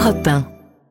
Europe 1.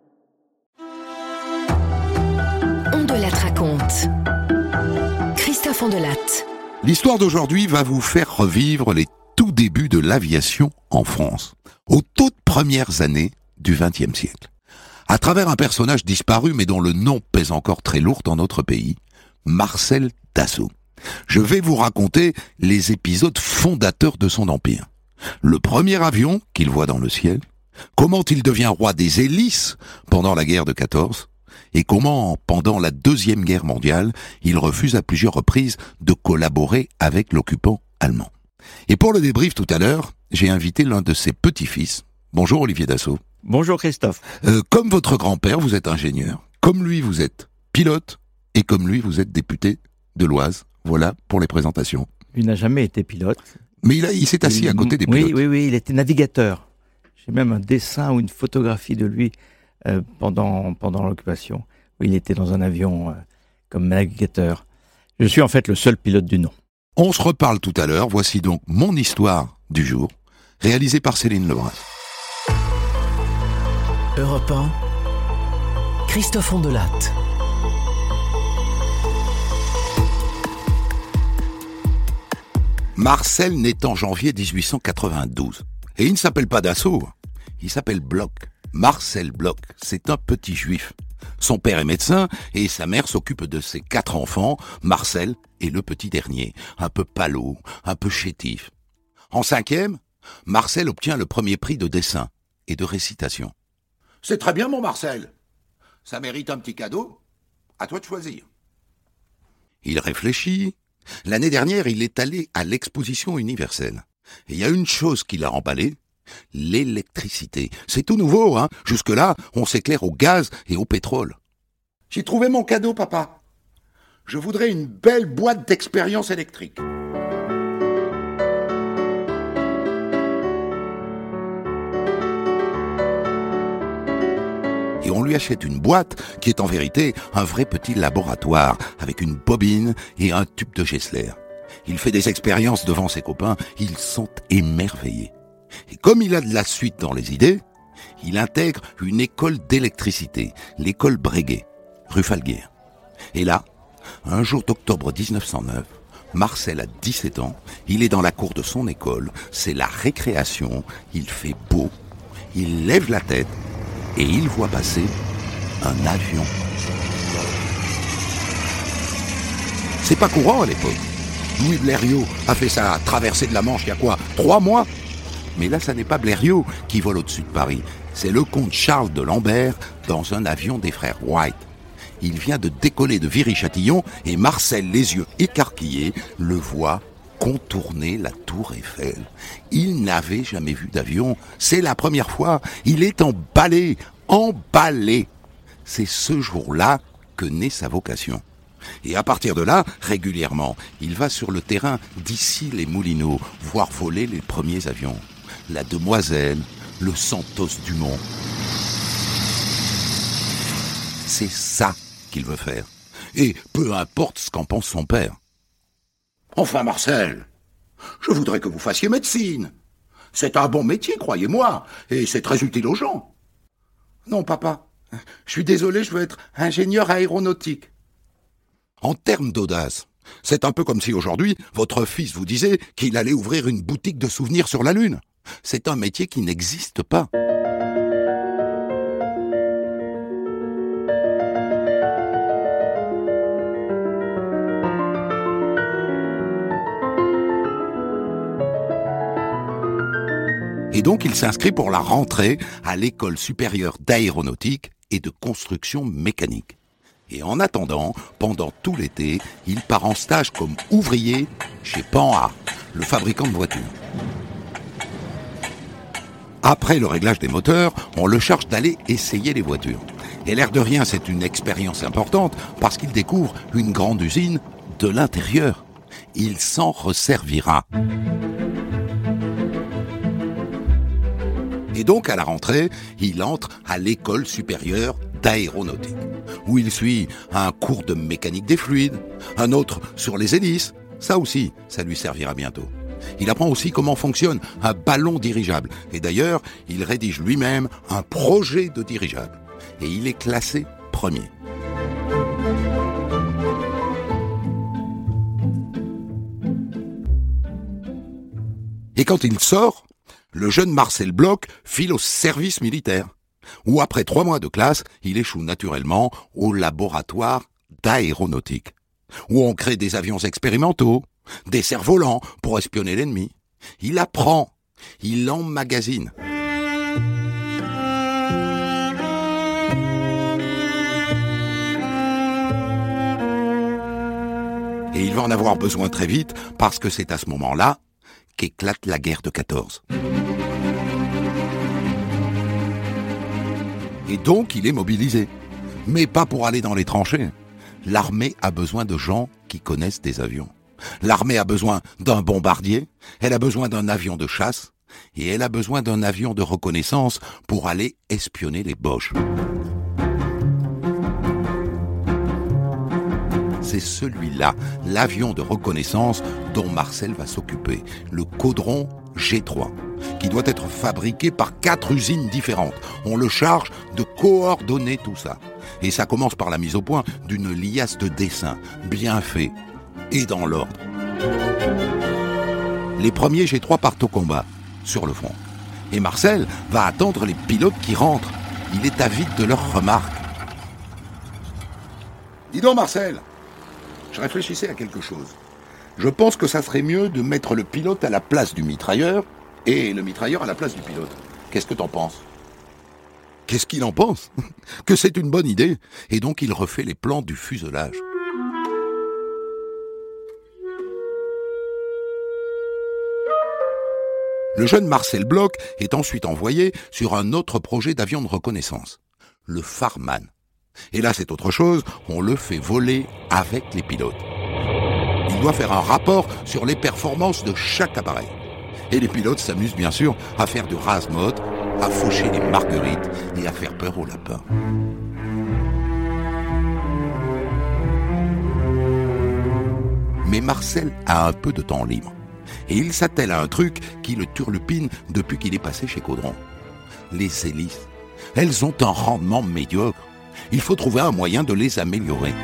On de Latte raconte. Christophe Ondelatte. L'histoire d'aujourd'hui va vous faire revivre les tout débuts de l'aviation en France, aux toutes premières années du XXe siècle. À travers un personnage disparu mais dont le nom pèse encore très lourd dans notre pays, Marcel Dassault. Je vais vous raconter les épisodes fondateurs de son empire. Le premier avion qu'il voit dans le ciel, comment il devient roi des hélices pendant la guerre de 14, et comment, pendant la Deuxième Guerre mondiale, il refuse à plusieurs reprises de collaborer avec l'occupant allemand. Et pour le débrief tout à l'heure, j'ai invité l'un de ses petits-fils. Bonjour Olivier Dassault. Bonjour Christophe. Comme votre grand-père, vous êtes ingénieur. Comme lui, vous êtes pilote. Et comme lui, vous êtes député de l'Oise. Voilà pour les présentations. Il n'a jamais été pilote. Mais il s'est assis à côté des pilotes. Oui, il était navigateur. J'ai même un dessin ou une photographie de lui pendant l'occupation, où il était dans un avion comme navigateur. Je suis en fait le seul pilote du nom. On se reparle tout à l'heure. Voici donc mon histoire du jour, réalisée par Céline Lebras. Europe 1. Christophe Ondelatte. Marcel naît en janvier 1892. Et il ne s'appelle pas Dassault, il s'appelle Bloch. Marcel Bloch, c'est un petit juif. Son père est médecin et sa mère s'occupe de ses 4 enfants. Marcel est le petit dernier, un peu pâlot, un peu chétif. En 5e, Marcel obtient le premier prix de dessin et de récitation. C'est très bien mon Marcel, ça mérite un petit cadeau, à toi de choisir. Il réfléchit. L'année dernière, il est allé à l'exposition universelle. Et il y a une chose qui l'a emballé, l'électricité. C'est tout nouveau, hein. Jusque-là, on s'éclaire au gaz et au pétrole. J'ai trouvé mon cadeau, papa. Je voudrais une belle boîte d'expérience électrique. Et on lui achète une boîte qui est en vérité un vrai petit laboratoire avec une bobine et un tube de Gessler. Il fait des expériences devant ses copains, ils sont émerveillés. Et comme il a de la suite dans les idées, il intègre une école d'électricité, l'école Breguet, rue Falguière. Et là, un jour d'octobre 1909, Marcel a 17 ans, il est dans la cour de son école, c'est la récréation, il fait beau, il lève la tête et il voit passer un avion. C'est pas courant à l'époque. Louis Blériot a fait sa traversée de la Manche il y a quoi, 3 mois? Mais là, ça n'est pas Blériot qui vole au-dessus de Paris. C'est le comte Charles de Lambert dans un avion des frères Wright. Il vient de décoller de Viry-Châtillon et Marcel, les yeux écarquillés, le voit contourner la tour Eiffel. Il n'avait jamais vu d'avion. C'est la première fois. Il est emballé. C'est ce jour-là que naît sa vocation. Et à partir de là, régulièrement, il va sur le terrain d'Issy-les-Moulineaux, voir voler les premiers avions. La Demoiselle, le Santos Dumont. C'est ça qu'il veut faire. Et peu importe ce qu'en pense son père. Enfin, Marcel, je voudrais que vous fassiez médecine. C'est un bon métier, croyez-moi, et c'est très utile aux gens. Non, papa, je suis désolé, je veux être ingénieur aéronautique. En termes d'audace, c'est un peu comme si aujourd'hui, votre fils vous disait qu'il allait ouvrir une boutique de souvenirs sur la Lune. C'est un métier qui n'existe pas. Et donc, il s'inscrit pour la rentrée à l'École supérieure d'aéronautique et de construction mécanique. Et en attendant, pendant tout l'été, il part en stage comme ouvrier chez Panhard, le fabricant de voitures. Après le réglage des moteurs, on le charge d'aller essayer les voitures. Et l'air de rien, c'est une expérience importante parce qu'il découvre une grande usine de l'intérieur. Il s'en resservira. Et donc, à la rentrée, il entre à l'École supérieure d'aéronautique, où il suit un cours de mécanique des fluides, un autre sur les hélices. Ça aussi, ça lui servira bientôt. Il apprend aussi comment fonctionne un ballon dirigeable. Et d'ailleurs, il rédige lui-même un projet de dirigeable. Et il est classé premier. Et quand il sort, le jeune Marcel Bloch file au service militaire, où après 3 mois de classe, il échoue naturellement au laboratoire d'aéronautique, où on crée des avions expérimentaux, des cerfs-volants pour espionner l'ennemi. Il apprend, il emmagasine. Et il va en avoir besoin très vite, parce que c'est à ce moment-là qu'éclate la guerre de 14. Et donc il est mobilisé, mais pas pour aller dans les tranchées. L'armée a besoin de gens qui connaissent des avions. L'armée a besoin d'un bombardier, elle a besoin d'un avion de chasse, et elle a besoin d'un avion de reconnaissance pour aller espionner les Boches. C'est celui-là, l'avion de reconnaissance dont Marcel va s'occuper, le Caudron G3, qui doit être fabriqué par 4 usines différentes. On le charge de coordonner tout ça. Et ça commence par la mise au point d'une liasse de dessins, bien faits, et dans l'ordre. Les premiers G3 partent au combat, sur le front. Et Marcel va attendre les pilotes qui rentrent. Il est avide de leurs remarques. Dis donc Marcel, je réfléchissais à quelque chose. Je pense que ça serait mieux de mettre le pilote à la place du mitrailleur et le mitrailleur à la place du pilote. Qu'est-ce que t'en penses ? Qu'est-ce qu'il en pense ? Que c'est une bonne idée. Et donc il refait les plans du fuselage. Le jeune Marcel Bloch est ensuite envoyé sur un autre projet d'avion de reconnaissance, le Farman. Et là, c'est autre chose, on le fait voler avec les pilotes. Il doit faire un rapport sur les performances de chaque appareil. Et les pilotes s'amusent bien sûr à faire du rase-motte, à faucher les marguerites et à faire peur aux lapins. Mais Marcel a un peu de temps libre. Et il s'attelle à un truc qui le turlupine depuis qu'il est passé chez Caudron. Les hélices. Elles ont un rendement médiocre. Il faut trouver un moyen de les améliorer.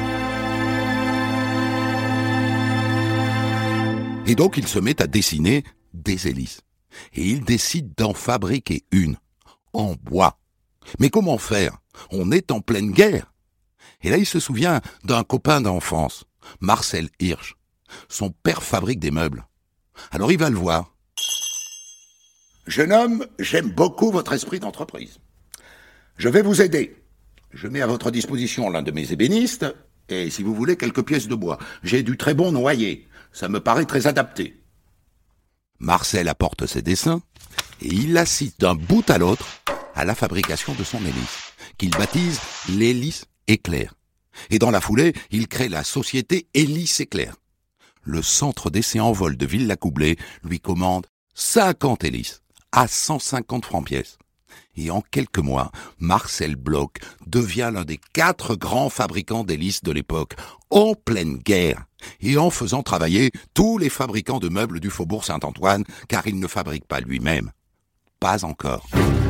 Et donc il se met à dessiner des hélices. Et il décide d'en fabriquer une, en bois. Mais comment faire ? On est en pleine guerre. Et là il se souvient d'un copain d'enfance, Marcel Hirsch. Son père fabrique des meubles. Alors il va le voir. « Jeune homme, j'aime beaucoup votre esprit d'entreprise. Je vais vous aider. Je mets à votre disposition l'un de mes ébénistes, et si vous voulez, quelques pièces de bois. J'ai du très bon noyer. Ça me paraît très adapté. » Marcel apporte ses dessins, et il assiste d'un bout à l'autre à la fabrication de son hélice, qu'il baptise l'hélice éclair. Et dans la foulée, il crée la société Hélice Éclair. Le centre d'essai en vol de Villacoublay lui commande 50 hélices à 150 francs pièce. Et en quelques mois, Marcel Bloch devient l'un des 4 grands fabricants d'hélices de l'époque, en pleine guerre, et en faisant travailler tous les fabricants de meubles du Faubourg Saint-Antoine, car il ne fabrique pas lui-même. Pas encore.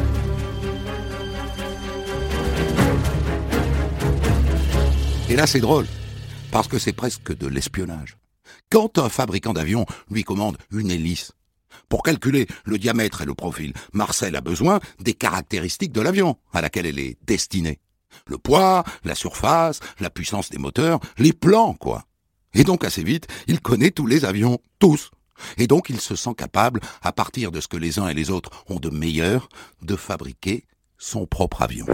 Et là, c'est drôle, parce que c'est presque de l'espionnage. Quand un fabricant d'avions lui commande une hélice, pour calculer le diamètre et le profil, Marcel a besoin des caractéristiques de l'avion à laquelle elle est destinée. Le poids, la surface, la puissance des moteurs, les plans, quoi. Et donc assez vite, il connaît tous les avions, tous. Et donc il se sent capable, à partir de ce que les uns et les autres ont de meilleur, de fabriquer son propre avion.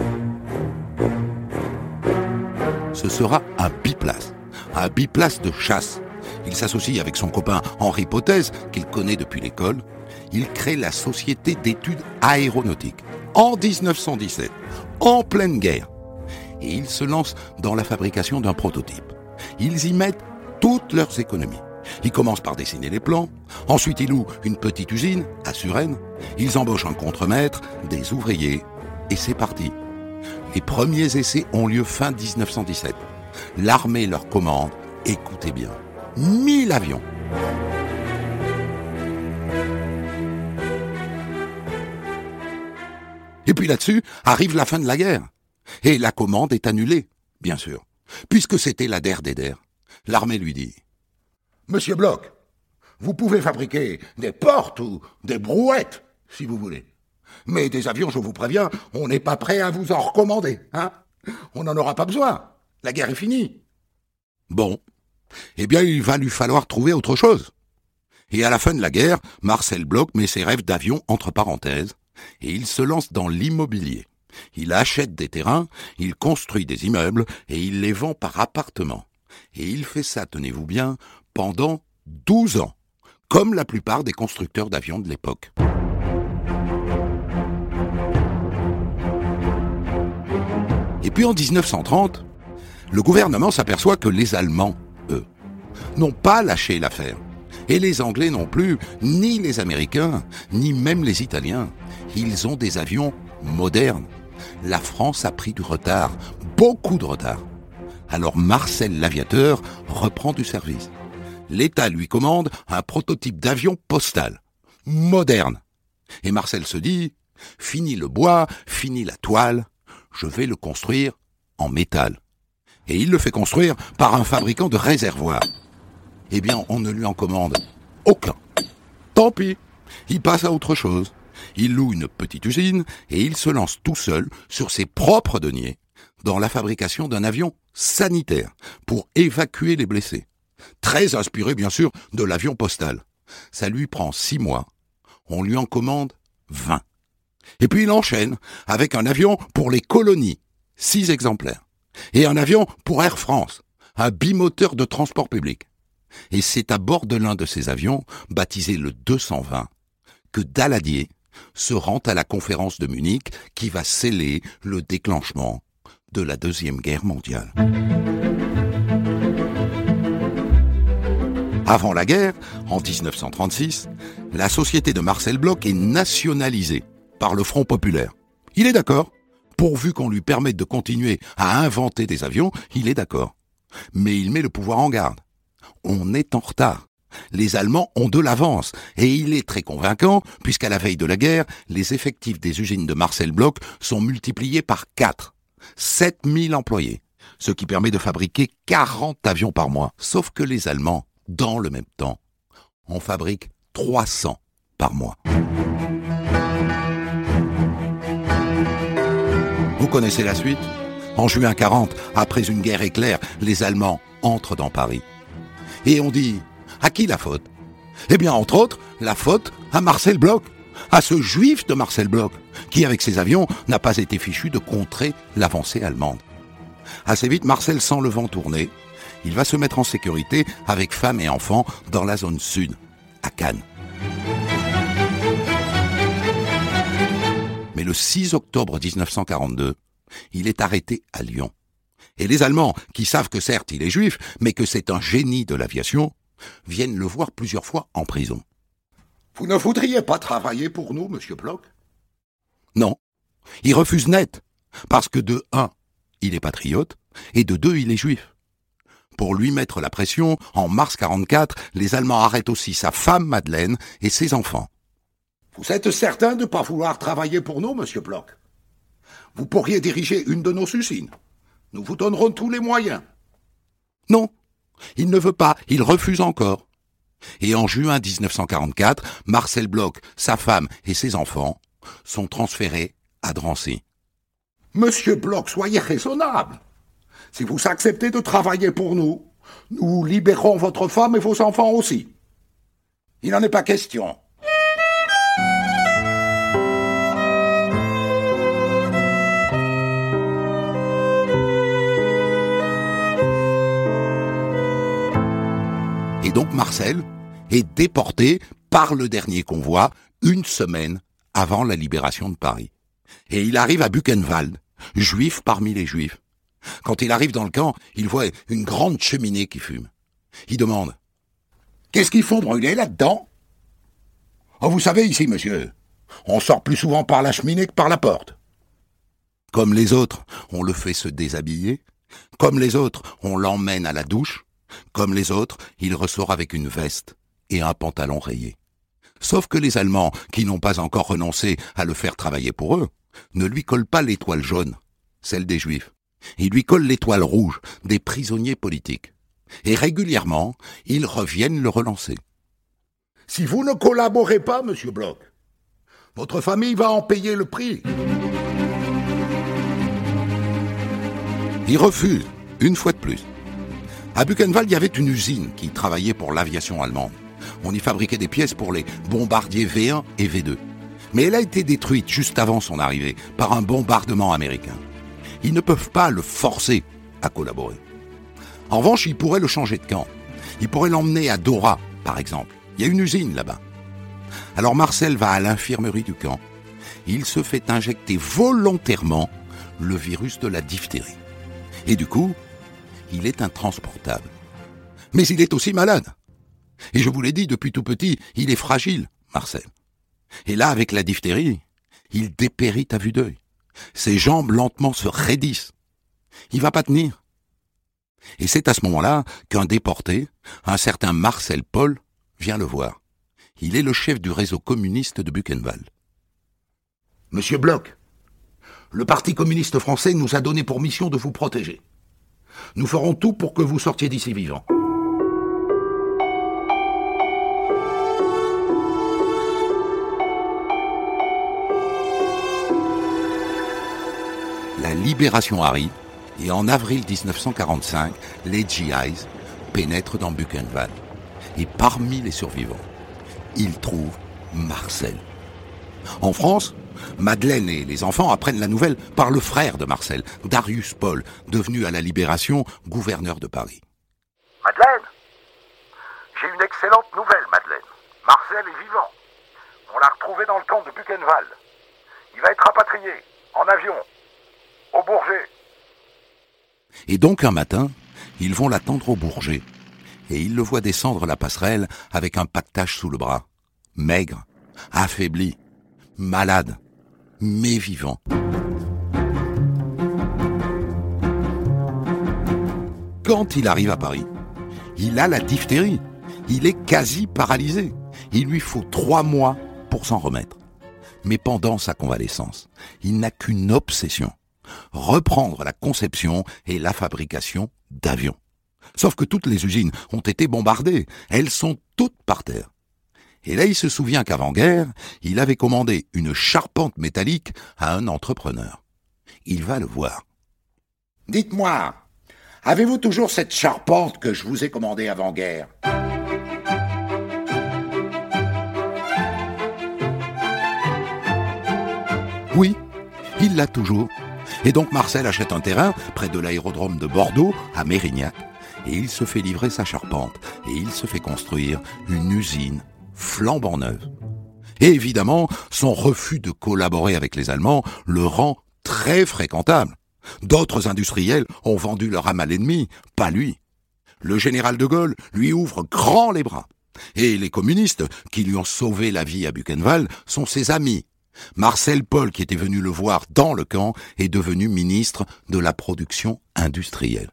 Ce sera un biplace de chasse. Il s'associe avec son copain Henri Potez, qu'il connaît depuis l'école. Il crée la Société d'études aéronautiques en 1917, en pleine guerre. Et ils se lancent dans la fabrication d'un prototype. Ils y mettent toutes leurs économies. Ils commencent par dessiner les plans. Ensuite, ils louent une petite usine à Suresnes. Ils embauchent un contremaître, des ouvriers. Et c'est parti. Les premiers essais ont lieu fin 1917. L'armée leur commande, écoutez bien, 1000 avions. Et puis là-dessus, arrive la fin de la guerre. Et la commande est annulée, bien sûr, puisque c'était la der des der. L'armée lui dit « Monsieur Bloch, vous pouvez fabriquer des portes ou des brouettes, si vous voulez. Mais des avions, je vous préviens, on n'est pas prêt à vous en recommander, hein. On n'en aura pas besoin. La guerre est finie. » Bon, eh bien il va lui falloir trouver autre chose. Et à la fin de la guerre, Marcel Bloch met ses rêves d'avion entre parenthèses et il se lance dans l'immobilier. Il achète des terrains, il construit des immeubles et il les vend par appartement. Et il fait ça, tenez-vous bien, pendant 12 ans, comme la plupart des constructeurs d'avions de l'époque. Et puis en 1930, le gouvernement s'aperçoit que les Allemands, eux, n'ont pas lâché l'affaire. Et les Anglais non plus, ni les Américains, ni même les Italiens. Ils ont des avions modernes. La France a pris du retard, beaucoup de retard. Alors Marcel l'aviateur reprend du service. L'État lui commande un prototype d'avion postal, moderne. Et Marcel se dit, fini le bois, fini la toile, je vais le construire en métal. Et il le fait construire par un fabricant de réservoirs. Eh bien, on ne lui en commande aucun. Tant pis, il passe à autre chose. Il loue une petite usine et il se lance tout seul sur ses propres deniers dans la fabrication d'un avion sanitaire pour évacuer les blessés. Très inspiré, bien sûr, de l'avion postal. Ça lui prend 6 mois. On lui en commande 20. Et puis il enchaîne avec un avion pour les colonies, 6 exemplaires. Et un avion pour Air France, un bimoteur de transport public. Et c'est à bord de l'un de ces avions, baptisé le 220, que Daladier se rend à la conférence de Munich qui va sceller le déclenchement de la Deuxième Guerre mondiale. Avant la guerre, en 1936, la société de Marcel Bloch est nationalisée par le Front populaire. Il est d'accord. Pourvu qu'on lui permette de continuer à inventer des avions, il est d'accord. Mais il met le pouvoir en garde. On est en retard. Les Allemands ont de l'avance. Et il est très convaincant, puisqu'à la veille de la guerre, les effectifs des usines de Marcel Bloch sont multipliés par 4. 7000 employés. Ce qui permet de fabriquer 40 avions par mois. Sauf que les Allemands, dans le même temps, en fabriquent 300 par mois. Vous connaissez la suite ? En juin 40, après une guerre éclair, les Allemands entrent dans Paris. Et on dit, à qui la faute ? Eh bien, entre autres, la faute à Marcel Bloch, à ce juif de Marcel Bloch, qui, avec ses avions, n'a pas été fichu de contrer l'avancée allemande. Assez vite, Marcel sent le vent tourner. Il va se mettre en sécurité avec femme et enfants dans la zone sud, à Cannes. Mais le 6 octobre 1942, il est arrêté à Lyon. Et les Allemands, qui savent que certes il est juif, mais que c'est un génie de l'aviation, viennent le voir plusieurs fois en prison. « Vous ne voudriez pas travailler pour nous, monsieur Bloch ?» Non, il refuse net, parce que de 1, il est patriote, et de 2, il est juif. Pour lui mettre la pression, en mars 1944, les Allemands arrêtent aussi sa femme Madeleine et ses enfants. Vous êtes certain de ne pas vouloir travailler pour nous, monsieur Bloch ? Vous pourriez diriger une de nos usines. Nous vous donnerons tous les moyens. Non, il ne veut pas, il refuse encore. Et en juin 1944, Marcel Bloch, sa femme et ses enfants sont transférés à Drancy. Monsieur Bloch, soyez raisonnable. Si vous acceptez de travailler pour nous, nous libérerons votre femme et vos enfants aussi. Il n'en est pas question. Et donc Marcel est déporté par le dernier convoi 1 semaine avant la libération de Paris. Et il arrive à Buchenwald, juif parmi les juifs. Quand il arrive dans le camp, il voit une grande cheminée qui fume. Il demande « Qu'est-ce qu'ils font brûler là-dedans ?»« Oh, vous savez ici, monsieur, on sort plus souvent par la cheminée que par la porte. » Comme les autres, on le fait se déshabiller. Comme les autres, on l'emmène à la douche. Comme les autres, il ressort avec une veste et un pantalon rayé. Sauf que les Allemands, qui n'ont pas encore renoncé à le faire travailler pour eux, ne lui colle pas l'étoile jaune, celle des Juifs. Il lui colle l'étoile rouge, des prisonniers politiques. Et régulièrement, ils reviennent le relancer. Si vous ne collaborez pas, monsieur Bloch, votre famille va en payer le prix. Il refuse, une fois de plus. À Buchenwald, il y avait une usine qui travaillait pour l'aviation allemande. On y fabriquait des pièces pour les bombardiers V1 et V2. Mais elle a été détruite juste avant son arrivée par un bombardement américain. Ils ne peuvent pas le forcer à collaborer. En revanche, ils pourraient le changer de camp. Ils pourraient l'emmener à Dora, par exemple. Il y a une usine là-bas. Alors Marcel va à l'infirmerie du camp. Il se fait injecter volontairement le virus de la diphtérie. Et du coup, il est intransportable. Mais il est aussi malade. Et je vous l'ai dit, depuis tout petit, il est fragile, Marcel. Et là, avec la diphtérie, il dépérit à vue d'œil. Ses jambes lentement se raidissent. Il va pas tenir. Et c'est à ce moment-là qu'un déporté, un certain Marcel Paul, vient le voir. Il est le chef du réseau communiste de Buchenwald. Monsieur Bloch, le Parti communiste français nous a donné pour mission de vous protéger. Nous ferons tout pour que vous sortiez d'ici vivant. La libération arrive, et en avril 1945, les GIs pénètrent dans Buchenwald. Et parmi les survivants, ils trouvent Marcel. En France, Madeleine et les enfants apprennent la nouvelle par le frère de Marcel, Darius Paul, devenu à la Libération gouverneur de Paris. Madeleine, j'ai une excellente nouvelle, Madeleine. Marcel est vivant. On l'a retrouvé dans le camp de Buchenwald. Il va être rapatrié, en avion, au Bourget. Et donc un matin, ils vont l'attendre au Bourget. Et ils le voient descendre la passerelle avec un pactage sous le bras. Maigre, affaibli, malade, mais vivant. Quand il arrive à Paris, il a la diphtérie. Il est quasi paralysé. Il lui faut 3 mois pour s'en remettre. Mais pendant sa convalescence, il n'a qu'une obsession. Reprendre la conception et la fabrication d'avions. Sauf que toutes les usines ont été bombardées. Elles sont toutes par terre. Et là, il se souvient qu'avant-guerre, il avait commandé une charpente métallique à un entrepreneur. Il va le voir. « Dites-moi, avez-vous toujours cette charpente que je vous ai commandée avant-guerre ?» Oui, il l'a toujours. Et donc Marcel achète un terrain près de l'aérodrome de Bordeaux, à Mérignac, et il se fait livrer sa charpente, et il se fait construire une usine flambant neuve. Et évidemment, son refus de collaborer avec les Allemands le rend très fréquentable. D'autres industriels ont vendu leur âme à l'ennemi, pas lui. Le général de Gaulle lui ouvre grand les bras. Et les communistes, qui lui ont sauvé la vie à Buchenwald, sont ses amis. Marcel Paul, qui était venu le voir dans le camp, est devenu ministre de la production industrielle.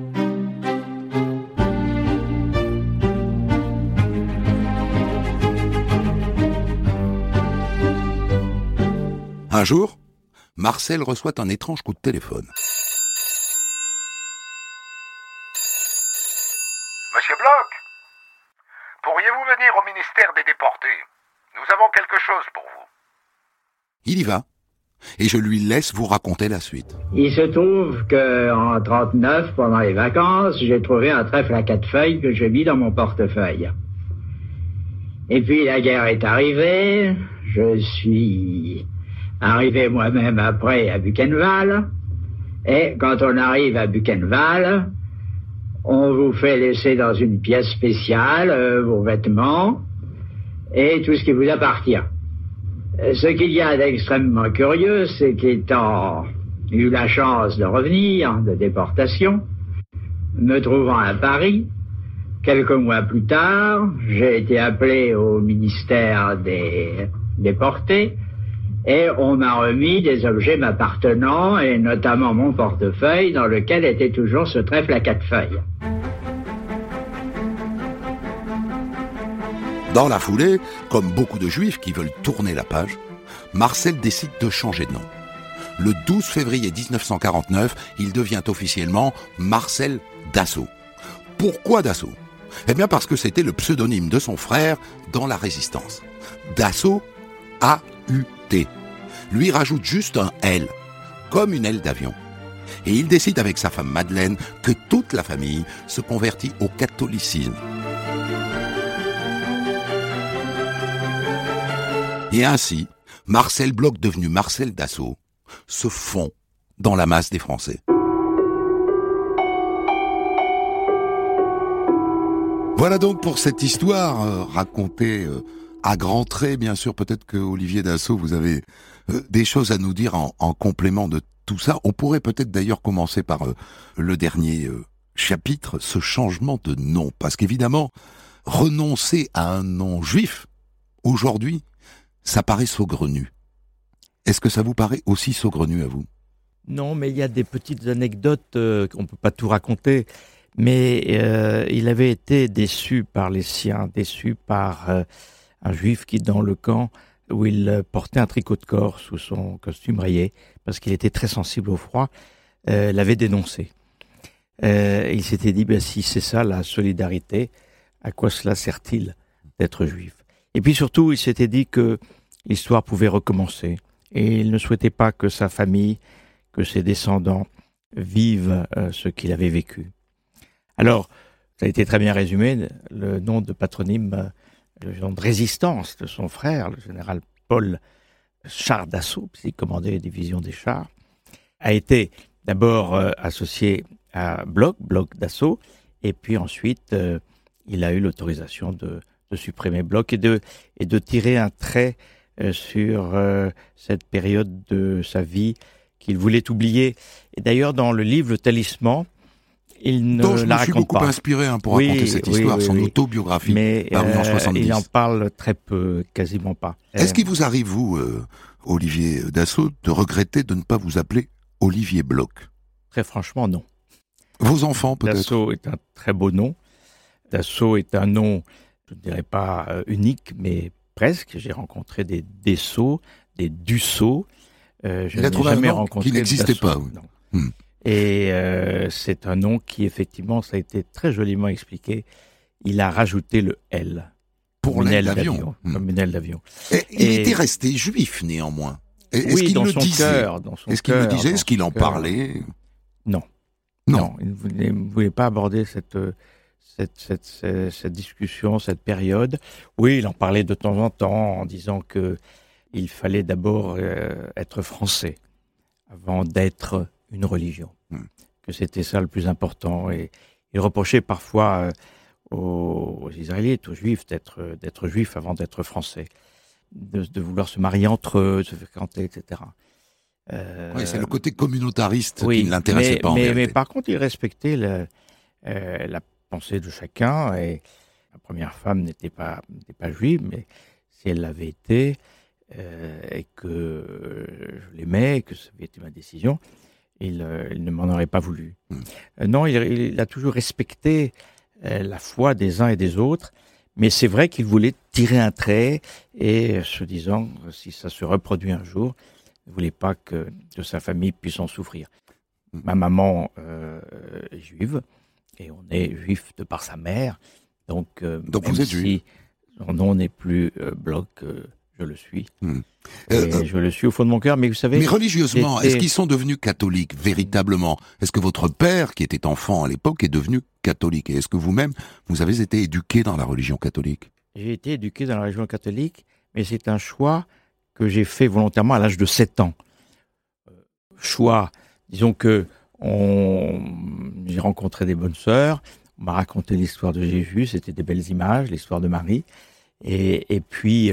Un jour, Marcel reçoit un étrange coup de téléphone. Monsieur Bloch, pourriez-vous venir au ministère des déportés? Nous avons quelque chose pour vous. Il y va, et je lui laisse vous raconter la suite. Il se trouve qu'en 1939, pendant les vacances, j'ai trouvé un trèfle à 4 feuilles que j'ai mis dans mon portefeuille. Et puis la guerre est arrivée, je suis arrivé moi-même après à Buchenwald, et quand on arrive à Buchenwald, on vous fait laisser dans une pièce spéciale vos vêtements et tout ce qui vous appartient. Ce qu'il y a d'extrêmement curieux, c'est qu'étant eu la chance de revenir de déportation, me trouvant à Paris, quelques mois plus tard, j'ai été appelé au ministère des déportés et on m'a remis des objets m'appartenant et notamment mon portefeuille dans lequel était toujours ce trèfle à 4 feuilles. Dans la foulée, comme beaucoup de juifs qui veulent tourner la page, Marcel décide de changer de nom. Le 12 février 1949, il devient officiellement Marcel Dassault. Pourquoi Dassault ? Eh bien parce que c'était le pseudonyme de son frère dans la Résistance. Dassault, A-U-T. Lui rajoute juste un L, comme une aile d'avion. Et il décide avec sa femme Madeleine que toute la famille se convertit au catholicisme. Et ainsi, Marcel Bloch, devenu Marcel Dassault, se fond dans la masse des Français. Voilà donc pour cette histoire racontée à grands traits, bien sûr. Peut-être que Olivier Dassault, vous avez des choses à nous dire en complément de tout ça. On pourrait peut-être d'ailleurs commencer par le dernier chapitre, ce changement de nom. Parce qu'évidemment, renoncer à un nom juif, aujourd'hui, ça paraît saugrenu. Est-ce que ça vous paraît aussi saugrenu à vous ? Non, mais il y a des petites anecdotes qu'on ne peut pas tout raconter. Mais il avait été déçu par les siens, déçu par un juif qui, dans le camp où il portait un tricot de corps sous son costume rayé, parce qu'il était très sensible au froid, l'avait dénoncé. Il s'était dit, si c'est ça la solidarité, à quoi cela sert-il d'être juif ? Et puis surtout, il s'était dit que l'histoire pouvait recommencer. Et il ne souhaitait pas que sa famille, que ses descendants vivent ce qu'il avait vécu. Alors, ça a été très bien résumé, le nom de patronyme, le nom de résistance de son frère, le général Paul Char Dassault, qui commandait les divisions des chars, a été d'abord associé à Bloch Dassault, et puis ensuite, il a eu l'autorisation de supprimer Bloch et de tirer un trait sur cette période de sa vie qu'il voulait oublier. Et d'ailleurs, dans le livre Le Talisman, il ne la raconte pas. Je me suis beaucoup inspiré pour raconter cette histoire, son autobiographie, parue en 70. Il en parle très peu, quasiment pas. Est-ce qu'il vous arrive, vous, Olivier Dassault, de regretter de ne pas vous appeler Olivier Bloch ? Très franchement, non. Vos enfants, peut-être ? Dassault est un très beau nom. Dassault est un nom, je ne dirais pas unique, mais presque. J'ai rencontré des Dessau, des Dussault. Je n'ai jamais rencontré qui n'existait pas. Oui. Non. Et c'est un nom qui, effectivement, ça a été très joliment expliqué. Il a rajouté le L. Pour l'aile d'avion. Comme une aile d'avion. Il était resté juif, néanmoins. Est-ce qu'il dans le son disait cœur, Est-ce qu'il le disait ? Est-ce qu'il en parlait ? Non, il ne voulait pas aborder cette discussion, cette période. Oui, il en parlait de temps en temps en disant que il fallait d'abord être français avant d'être une religion, que c'était ça le plus important. Et il reprochait parfois aux Israélites, aux Juifs, d'être juifs avant d'être français, de vouloir se marier entre eux, de se fréquenter, etc. Oui, c'est le côté communautariste qui ne l'intéressait pas en vérité. Mais par contre, il respectait la pensée de chacun. Et la première femme n'était pas juive, mais si elle l'avait été, et que je l'aimais, que ça avait été ma décision, il ne m'en aurait pas voulu. Non, il a toujours respecté la foi des uns et des autres, mais c'est vrai qu'il voulait tirer un trait et se disant, si ça se reproduit un jour, il ne voulait pas que sa famille puisse en souffrir. Ma maman est juive, et on est juif de par sa mère, donc vous êtes juif. Son nom n'est plus Bloch, je le suis. Je le suis au fond de mon cœur, mais vous savez... Mais religieusement, est-ce qu'ils sont devenus catholiques, véritablement ? Est-ce que votre père, qui était enfant à l'époque, est devenu catholique ? Et est-ce que vous-même, vous avez été éduqué dans la religion catholique ? J'ai été éduqué dans la religion catholique, mais c'est un choix que j'ai fait volontairement à l'âge de 7 ans. Choix, disons que j'ai rencontré des bonnes sœurs, on m'a raconté l'histoire de Jésus, c'était des belles images, l'histoire de Marie, et puis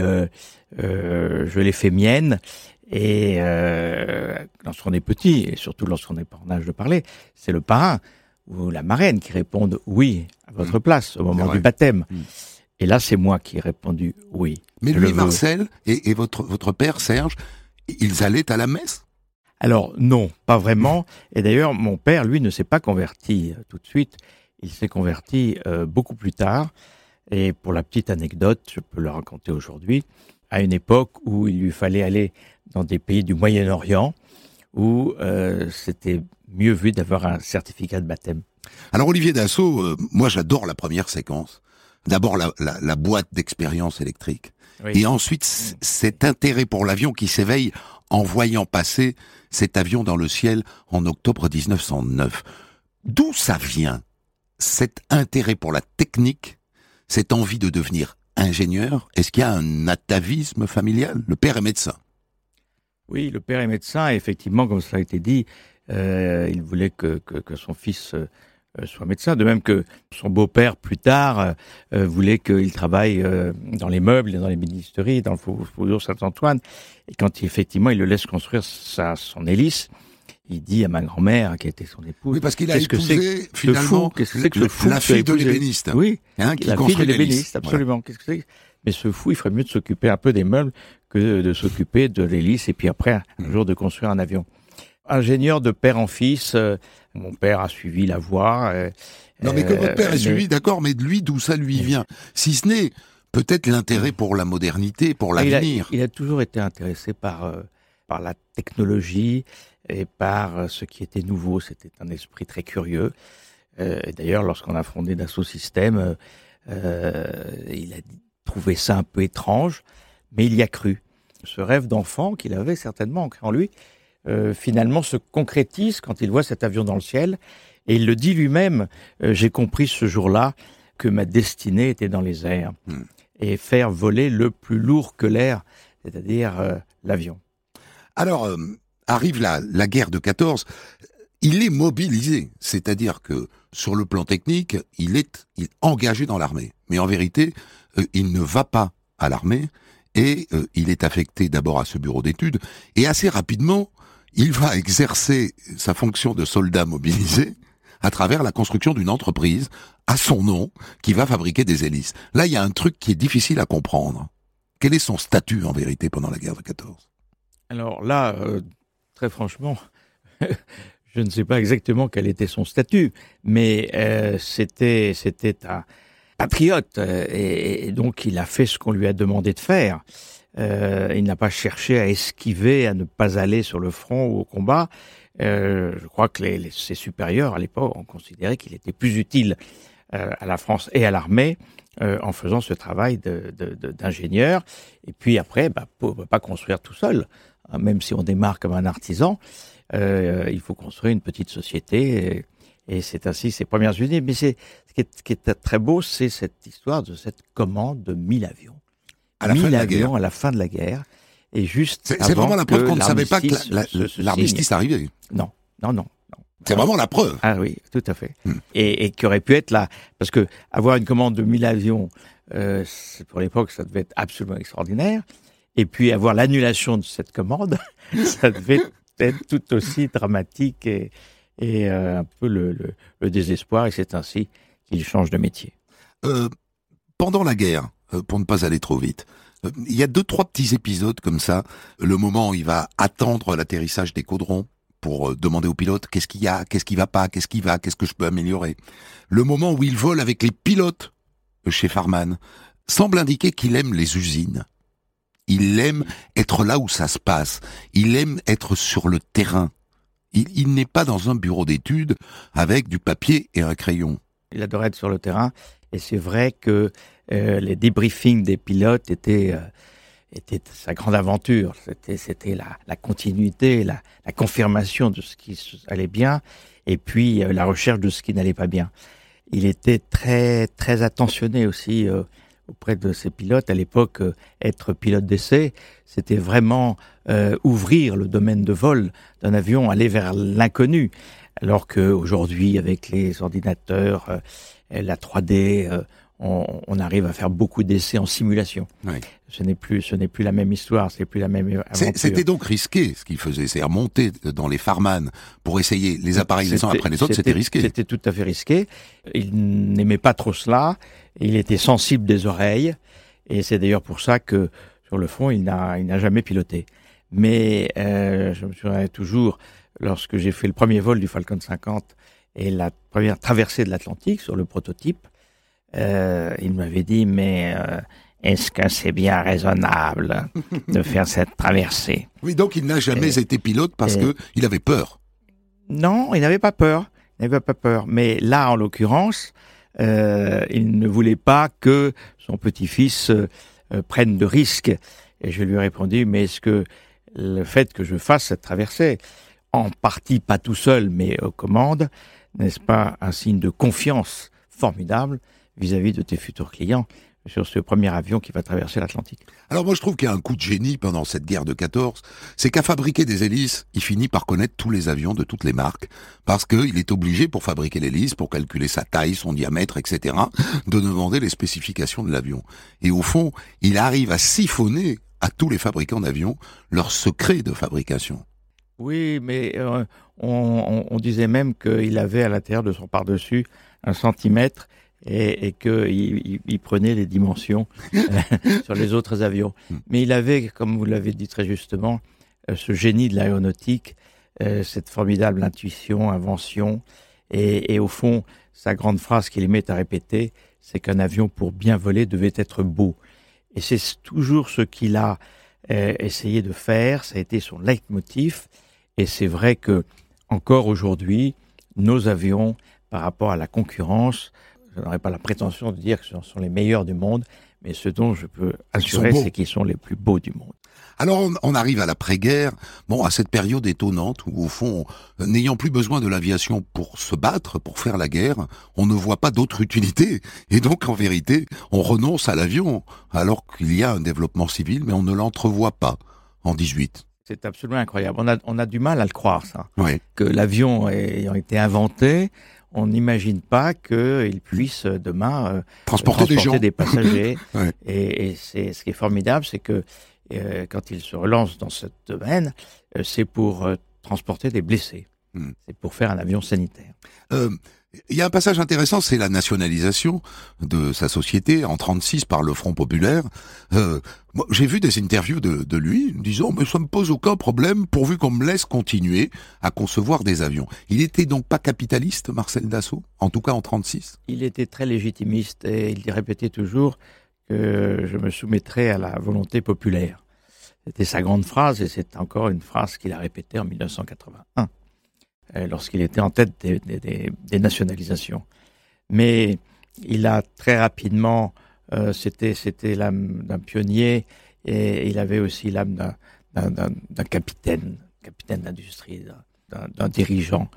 je l'ai fait mienne, et lorsqu'on est petit, et surtout lorsqu'on n'est pas en âge de parler, c'est le parrain ou la marraine qui répondent oui à votre place au moment du baptême. Et là, c'est moi qui ai répondu oui. Mais lui, Marcel, et votre père, Serge, ils allaient à la messe ? Alors, non, pas vraiment. Et d'ailleurs, mon père, lui, ne s'est pas converti tout de suite. Il s'est converti beaucoup plus tard. Et pour la petite anecdote, je peux le raconter aujourd'hui, à une époque où il lui fallait aller dans des pays du Moyen-Orient, où c'était mieux vu d'avoir un certificat de baptême. Alors Olivier Dassault, moi j'adore la première séquence. D'abord la boîte d'expérience électrique. Oui. Et ensuite cet intérêt pour l'avion qui s'éveille en voyant passer cet avion dans le ciel en octobre 1909. D'où ça vient, cet intérêt pour la technique, cette envie de devenir ingénieur? Est-ce qu'il y a un atavisme familial? Le père est médecin. Oui, le père est médecin et effectivement, comme cela a été dit, il voulait que son fils soit médecin, de même que son beau-père, plus tard, voulait qu'il travaille dans les meubles, dans les ministéries, dans le faubourg Saint-Antoine. Et quand effectivement il le laisse construire son hélice, il dit à ma grand-mère, qui était son épouse... Oui, parce qu'il a épousé, finalement, la fille de l'ébéniste. Oui, qui construit l'hélice. Absolument. Voilà. Qu'est-ce que c'est? Mais ce fou, il ferait mieux de s'occuper un peu des meubles que de s'occuper de l'hélice et puis après, un jour, de construire un avion. Ingénieur de père en fils, mon père a suivi la voie. Non, mais que votre père ait suivi, d'accord, mais de lui, d'où ça lui vient? Si ce n'est peut-être l'intérêt pour la modernité, pour l'avenir. Il a toujours été intéressé par la technologie et par ce qui était nouveau. C'était un esprit très curieux. Et d'ailleurs, lorsqu'on a fondé Dassault Systèmes, il a trouvé ça un peu étrange, mais il y a cru. Ce rêve d'enfant qu'il avait certainement ancré en lui, finalement se concrétise quand il voit cet avion dans le ciel. Et il le dit lui-même, j'ai compris ce jour-là que ma destinée était dans les airs. Et faire voler le plus lourd que l'air, c'est-à-dire l'avion. Alors, arrive la guerre de 14, il est mobilisé, c'est-à-dire que sur le plan technique, il est engagé dans l'armée. Mais en vérité, il ne va pas à l'armée et il est affecté d'abord à ce bureau d'études et assez rapidement, il va exercer sa fonction de soldat mobilisé à travers la construction d'une entreprise à son nom qui va fabriquer des hélices. Là, il y a un truc qui est difficile à comprendre. Quel est son statut en vérité pendant la guerre de 14 ? Alors là, très franchement, je ne sais pas exactement quel était son statut, mais c'était un patriote et donc il a fait ce qu'on lui a demandé de faire. Il n'a pas cherché à esquiver, à ne pas aller sur le front ou au combat. Je crois que ses supérieurs à l'époque ont considéré qu'il était plus utile à la France et à l'armée en faisant ce travail d'ingénieur. Et puis après, on ne peut pas construire tout seul. Même si on démarre comme un artisan, il faut construire une petite société et c'est ainsi ses premières unités. Mais ce qui est très beau, c'est cette histoire de cette commande de 1000 avions. À la fin de la guerre. À la fin de la guerre. Et juste c'est vraiment la preuve qu'on ne savait pas que l'armistice arrivait. Non. C'est vraiment la preuve. Ah oui, tout à fait. Et qui aurait pu être là. Parce que avoir une commande de 1000 avions, pour l'époque, ça devait être absolument extraordinaire. Et puis avoir l'annulation de cette commande, ça devait être tout aussi dramatique et un peu le désespoir. Et c'est ainsi qu'il change de métier. Pendant la guerre, pour ne pas aller trop vite, il y a 2-3 petits épisodes comme ça. Le moment où il va attendre l'atterrissage des caudrons pour demander au pilote qu'est-ce qu'il y a, qu'est-ce qui va pas, qu'est-ce que je peux améliorer. Le moment où il vole avec les pilotes chez Farman semble indiquer qu'il aime les usines. Il aime être là où ça se passe. Il aime être sur le terrain. Il n'est pas dans un bureau d'études avec du papier et un crayon. Il adorait être sur le terrain. Et c'est vrai que les débriefings des pilotes étaient sa grande aventure. C'était la continuité, la confirmation de ce qui allait bien, et puis la recherche de ce qui n'allait pas bien. Il était très très attentionné aussi auprès de ses pilotes. À l'époque, être pilote d'essai, c'était vraiment ouvrir le domaine de vol d'un avion, aller vers l'inconnu. Alors qu'aujourd'hui, avec les ordinateurs, la 3D, on arrive à faire beaucoup d'essais en simulation. Oui. Ce n'est plus la même histoire, c'est plus la même aventure. C'était donc risqué ce qu'il faisait, c'est remonter dans les Farman pour essayer les appareils les uns après les autres, c'était risqué. C'était tout à fait risqué. Il n'aimait pas trop cela, il était sensible des oreilles, et c'est d'ailleurs pour ça que sur le fond, il n'a jamais piloté. Mais je me souviens toujours, lorsque j'ai fait le premier vol du Falcon 50 et la première traversée de l'Atlantique sur le prototype, il m'avait dit, mais est-ce que c'est bien raisonnable de faire cette traversée? Oui, donc il n'a jamais été pilote parce que il avait peur. Non, il n'avait pas peur. Il n'avait pas peur. Mais là, en l'occurrence, il ne voulait pas que son petit-fils prenne de risques. Et je lui ai répondu, mais est-ce que le fait que je fasse cette traversée, en partie pas tout seul, mais aux commandes, n'est-ce pas un signe de confiance formidable vis-à-vis de tes futurs clients sur ce premier avion qui va traverser l'Atlantique? Alors moi je trouve qu'il y a un coup de génie pendant cette guerre de 14, c'est qu'à fabriquer des hélices, il finit par connaître tous les avions de toutes les marques, parce qu'il est obligé pour fabriquer l'hélice, pour calculer sa taille, son diamètre, etc., de demander les spécifications de l'avion. Et au fond, il arrive à siphonner à tous les fabricants d'avions leur secret de fabrication. Oui, mais on disait même qu'il avait à l'intérieur de son par-dessus 1 centimètre et qu'il prenait les dimensions sur les autres avions. Mais il avait, comme vous l'avez dit très justement, ce génie de l'aéronautique, cette formidable intuition, invention, et au fond, sa grande phrase qu'il aimait à répéter, c'est qu'un avion pour bien voler devait être beau. Et c'est toujours ce qu'il a essayé de faire, ça a été son leitmotiv, et c'est vrai que encore aujourd'hui, nos avions, par rapport à la concurrence, je n'aurais pas la prétention de dire que ce sont les meilleurs du monde, mais ce dont je peux assurer, c'est qu'ils sont les plus beaux du monde. Alors on arrive à l'après-guerre, à cette période étonnante où au fond, n'ayant plus besoin de l'aviation pour se battre, pour faire la guerre, on ne voit pas d'autre utilité. Et donc en vérité, on renonce à l'avion, alors qu'il y a un développement civil, mais on ne l'entrevoit pas en 18. C'est absolument incroyable. On a du mal à le croire, ça. Oui. Que l'avion ayant été inventé, on n'imagine pas qu'il puisse demain transporter des passagers. Ouais. Et c'est ce qui est formidable, c'est que quand il se relance dans ce domaine, c'est pour transporter des blessés. C'est pour faire un avion sanitaire. Il y a un passage intéressant, c'est la nationalisation de sa société en 36 par le Front populaire. Moi, j'ai vu des interviews de lui disant mais ça me pose aucun problème pourvu qu'on me laisse continuer à concevoir des avions. Il était donc pas capitaliste, Marcel Dassault, en tout cas en 36. Il était très légitimiste et il répétait toujours que je me soumettrai à la volonté populaire. C'était sa grande phrase et c'est encore une phrase qu'il a répétée en 1981. Lorsqu'il était en tête des nationalisations. Mais il a très rapidement, c'était l'âme d'un pionnier et il avait aussi l'âme d'un capitaine d'industrie, d'un dirigeant.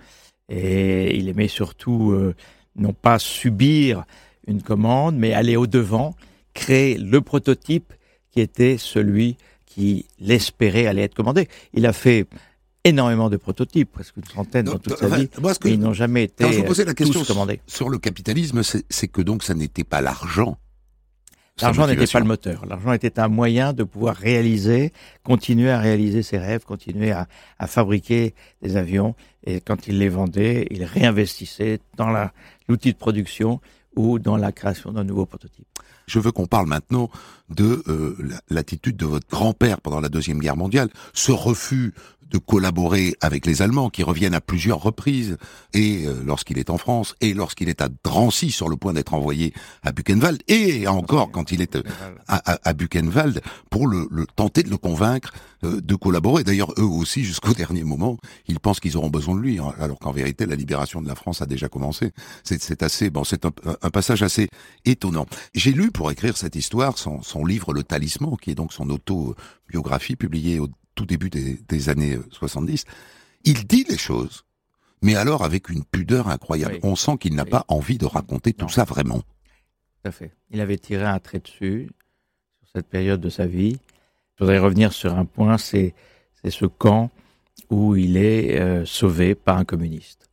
Et il aimait surtout non pas subir une commande, mais aller au-devant, créer le prototype qui était celui qui l'espérait allait être commandé. Il a fait énormément de prototypes, presque une centaine dans toute sa vie, mais ils n'ont jamais été tous commandés. Sur le capitalisme, c'est que donc ça n'était pas l'argent. L'argent n'était pas le moteur. L'argent était un moyen de pouvoir continuer à réaliser ses rêves, continuer à fabriquer des avions. Et quand il les vendait, il réinvestissait dans l'outil de production ou dans la création d'un nouveau prototype. Je veux qu'on parle maintenant de l'attitude de votre grand-père pendant la Deuxième Guerre mondiale, ce refus de collaborer avec les Allemands qui reviennent à plusieurs reprises, et lorsqu'il est en France, et lorsqu'il est à Drancy sur le point d'être envoyé à Buchenwald, et encore quand il est à Buchenwald, pour le tenter de le convaincre de collaborer. D'ailleurs, eux aussi, jusqu'au dernier moment, ils pensent qu'ils auront besoin de lui, alors qu'en vérité, la libération de la France a déjà commencé. C'est un passage assez étonnant. J'ai lu, pour écrire cette histoire, son livre Le Talisman, qui est donc son autobiographie publiée au tout début des années 70, il dit les choses, mais alors avec une pudeur incroyable. Oui. On sent qu'il n'a pas envie de raconter tout ça vraiment. Tout à fait. Il avait tiré un trait dessus, sur cette période de sa vie. Je voudrais revenir sur un point, c'est ce camp où il est sauvé par un communiste.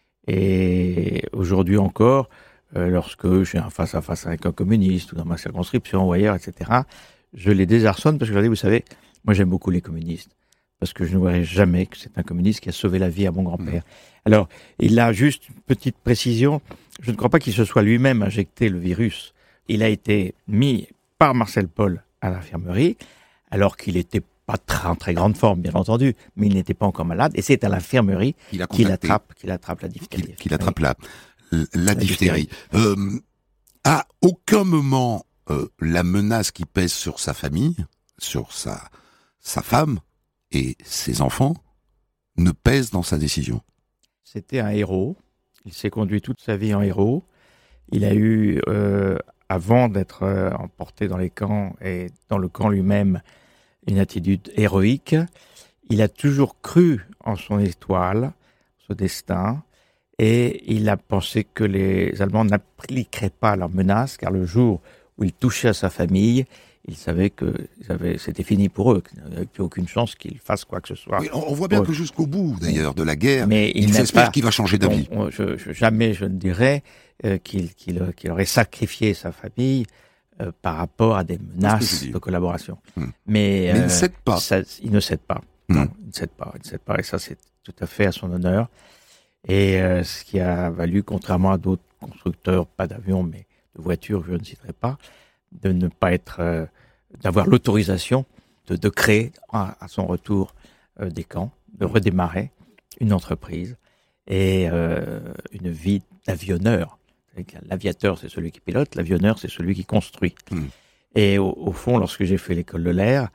Et aujourd'hui encore, lorsque je suis en face à face avec un communiste, ou dans ma circonscription, ou ailleurs, etc., je les désarçonne parce que je leur dis, vous savez, moi, j'aime beaucoup les communistes, parce que je ne verrai jamais que c'est un communiste qui a sauvé la vie à mon grand-père. Alors, il a juste une petite précision. Je ne crois pas qu'il se soit lui-même injecté le virus. Il a été mis par Marcel Paul à l'infirmerie, alors qu'il n'était pas en très grande forme, bien entendu, mais il n'était pas encore malade. Et c'est à l'infirmerie qu'il attrape la diphtérie. Qu'il attrape la diphtérie. À aucun moment, la menace qui pèse sur sa famille, sur sa femme et ses enfants, ne pèse dans sa décision. C'était un héros. Il s'est conduit toute sa vie en héros. Il a eu, avant d'être emporté dans les camps et dans le camp lui-même, une attitude héroïque. Il a toujours cru en son étoile, son destin, et il a pensé que les Allemands n'appliqueraient pas leurs menaces, car le jour où il touchait à sa famille, il savait que c'était fini pour eux, qu'il n'y avait plus aucune chance qu'ils fassent quoi que ce soit. Oui, on voit bien que jusqu'au bout, d'ailleurs, de la guerre, mais il espère qu'il va changer d'avis. Jamais je ne dirais qu'il aurait sacrifié sa famille par rapport à des menaces de collaboration. Mais il ne cède pas. Il ne cède pas. Non, il ne cède pas. Et ça, c'est tout à fait à son honneur. Et ce qui a valu, contrairement à d'autres constructeurs, pas d'avions, mais de voitures, je ne citerai pas, de ne pas être, d'avoir l'autorisation de créer à son retour des camps, de redémarrer une entreprise et une vie d'avionneur. L'aviateur, c'est celui qui pilote, l'avionneur, c'est celui qui construit. Et au fond, lorsque j'ai fait l'école de l'air,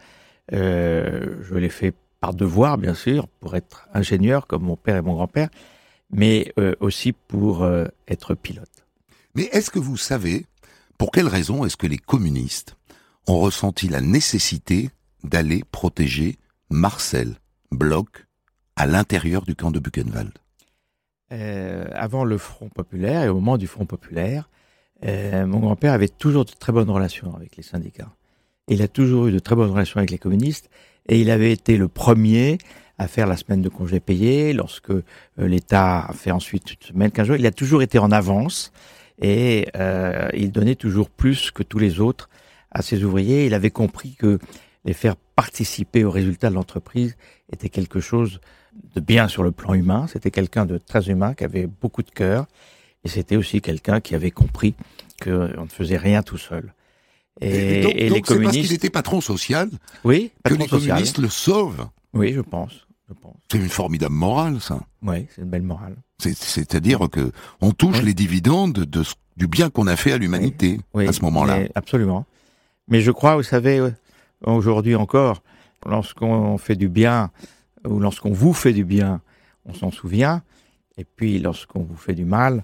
je l'ai fait par devoir, bien sûr, pour être ingénieur comme mon père et mon grand-père, mais aussi pour être pilote. Mais est-ce que vous savez pour quelle raison est-ce que les communistes ont ressenti la nécessité d'aller protéger Marcel Bloch à l'intérieur du camp de Buchenwald? Avant le Front populaire et au moment du Front populaire, mon grand-père avait toujours de très bonnes relations avec les syndicats. Il a toujours eu de très bonnes relations avec les communistes et il avait été le premier à faire la semaine de congés payés. Lorsque l'État a fait ensuite une semaine, 15 jours, il a toujours été en avance. Et il donnait toujours plus que tous les autres à ses ouvriers. Il avait compris que les faire participer aux résultats de l'entreprise était quelque chose de bien sur le plan humain. C'était quelqu'un de très humain, qui avait beaucoup de cœur. Et c'était aussi quelqu'un qui avait compris qu'on ne faisait rien tout seul. Et donc les communistes... c'est parce qu'il était patron social que les communistes le sauvent. Oui, je pense. C'est une formidable morale, ça. Oui, c'est une belle morale. C'est-à-dire que on touche les dividendes du bien qu'on a fait à l'humanité à ce moment-là. Absolument. Mais je crois, vous savez, aujourd'hui encore, lorsqu'on fait du bien ou lorsqu'on vous fait du bien, on s'en souvient. Et puis, lorsqu'on vous fait du mal,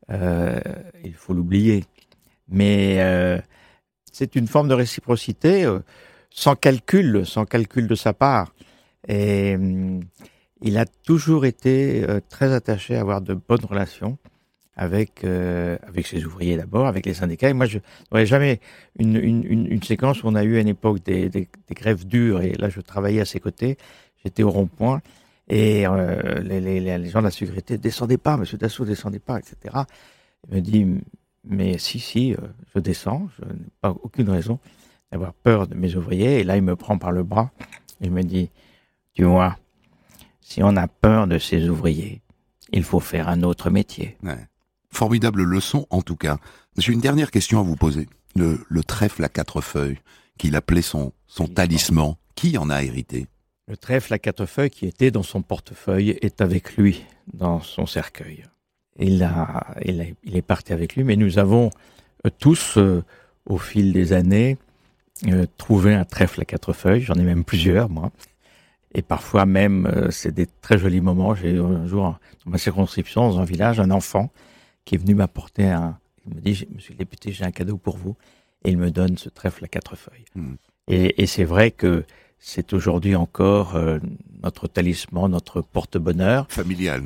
il faut l'oublier. Mais c'est une forme de réciprocité sans calcul de sa part. Et il a toujours été très attaché à avoir de bonnes relations avec ses ouvriers d'abord, avec les syndicats. Et moi, je n'aurais jamais une séquence où on a eu à une époque des grèves dures. Et là, je travaillais à ses côtés. J'étais au rond-point. Et les gens de la sécurité, descendez pas, monsieur Dassault, descendez pas, etc. Il me dit, mais si, je descends. Je n'ai pas aucune raison d'avoir peur de mes ouvriers. Et là, il me prend par le bras. Il me dit, tu vois, si on a peur de ses ouvriers, il faut faire un autre métier. Ouais. Formidable leçon, en tout cas. J'ai une dernière question à vous poser. Le trèfle à 4 feuilles, qu'il appelait son talisman, qui en a hérité? Le trèfle à 4 feuilles qui était dans son portefeuille est avec lui, dans son cercueil. Il est parti avec lui, mais nous avons tous, au fil des années, trouvé un trèfle à 4 feuilles. J'en ai même plusieurs, moi. Et parfois même, c'est des très jolis moments. J'ai eu un jour, dans ma circonscription, dans un village, un enfant qui est venu m'apporter il me dit, monsieur le député, j'ai un cadeau pour vous. Et il me donne ce trèfle à 4 feuilles. Et c'est vrai que c'est aujourd'hui encore notre talisman, notre porte-bonheur. Familial.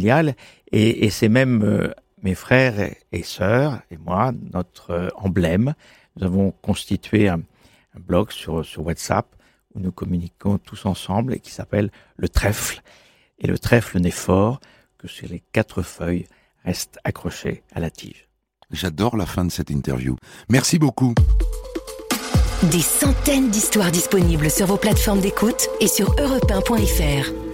Et c'est même mes frères et sœurs et moi, notre emblème. Nous avons constitué un blog sur WhatsApp où nous communiquons tous ensemble et qui s'appelle Le Trèfle. Et le trèfle n'est fort que si les 4 feuilles restent accrochées à la tige. J'adore la fin de cette interview. Merci beaucoup. Des centaines d'histoires disponibles sur vos plateformes d'écoute et sur europe1.fr.